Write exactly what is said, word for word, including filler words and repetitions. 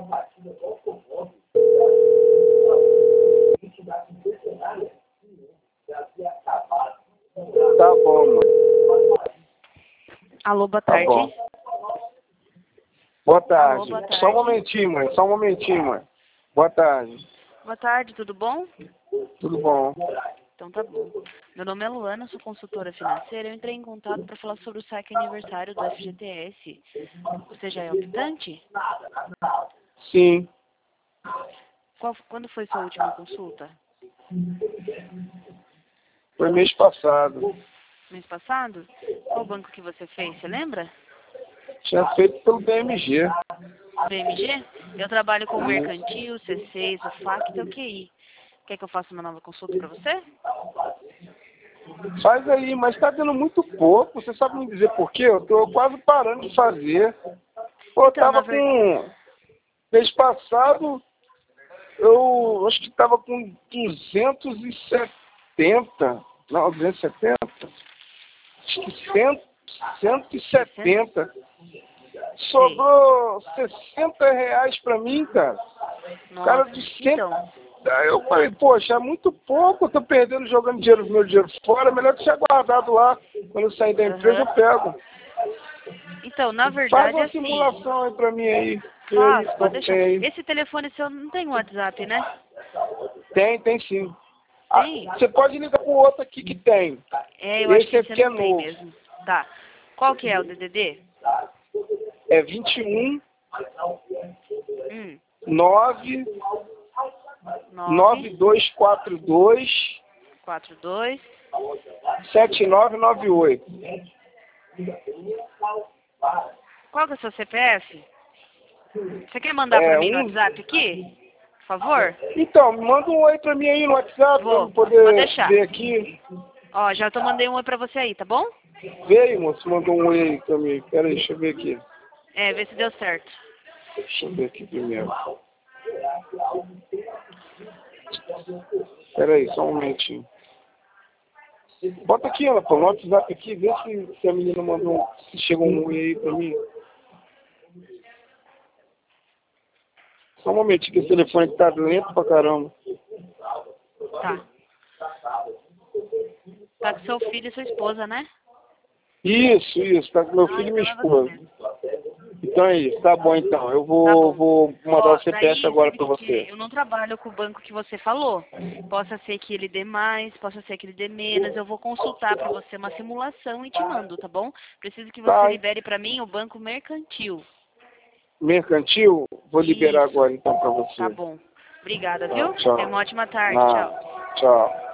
Tá bom, mãe. Alô, boa Tá tarde. bom. Boa tarde. Alô, boa tarde. Só um momentinho, mãe. Só um momentinho, mãe. Boa tarde. Boa tarde, tudo bom? Tudo bom? Então tá bom. Meu nome é Luana, sou consultora financeira. Eu entrei em contato para falar sobre o saque aniversário do F G T S. Você já é optante? Sim. Qual, quando foi sua última consulta? Foi mês passado. Mês passado? Qual banco que você fez? Você lembra? Tinha feito pelo B M G. B M G? Eu trabalho com o Mercantil, C seis, o F A C e o Q I. Quer que eu faça uma nova consulta para você? Faz aí, mas tá dando muito pouco. Você sabe me dizer por quê? Eu tô quase parando de fazer. Pô, eu Então, na tava verdade... com... Mês passado, eu acho que tava com duzentos e setenta. Não, duzentos e setenta? Acho que cem, cento e setenta. Sobrou sessenta reais pra mim, cara. Cara, Nossa, de cem... então... Aí eu falei, poxa, é muito pouco, eu tô perdendo, jogando dinheiro, meu dinheiro fora, melhor que ser guardado lá. Quando eu sair da empresa, Uhum. eu pego. Então, na Faz verdade, é uma assim... simulação aí pra mim aí. Que aí, Faço, pode como deixar. tem aí. Esse telefone seu não tem WhatsApp, né? Tem, tem sim. Ah, Tem? você pode ligar pro outro aqui que tem. É, eu acho Esse que você aqui é não tem novo. mesmo. Tá. Qual que é o D D D? É vinte e um, Hum, nove, nove nove, dois quatro dois, quatro, dois. sete nove nove oito. Qual que é o seu C P F? Você quer mandar pra É, mim no um... WhatsApp aqui? Por favor? Então, manda um oi pra mim aí no WhatsApp pra Vou. eu Pode poder deixar. ver aqui. Ó, já tô mandei um oi pra você aí, tá bom? Veio, moço, mandou um oi aí pra mim. Pera aí, deixa eu ver aqui. É, vê se deu certo. Deixa eu ver aqui primeiro. Pera aí, só um momentinho. Bota aqui, ela, pô, no WhatsApp aqui, vê se, se a menina mandou, se chegou um oi aí pra mim. Só um momentinho que esse telefone tá lento pra caramba. Tá. Tá com seu filho e sua esposa, né? Isso, isso, tá com meu Ah, filho e então minha é você esposa. mesmo. Então é isso, tá bom então. Eu Tá vou, bom. vou mandar Ó, o C P F daí, agora sabe o pra que que você. é? Eu não trabalho com o banco que você falou. Possa ser que ele dê mais, possa ser que ele dê menos. Eu vou consultar pra você uma simulação e te mando, tá bom? Preciso que você Tá, libere pra mim o banco mercantil. mercantil, vou liberar Isso. agora então pra Tá você. bom. Obrigada, Tá, viu? tchau. Tenha uma ótima tarde. Nada. Tchau. Tchau.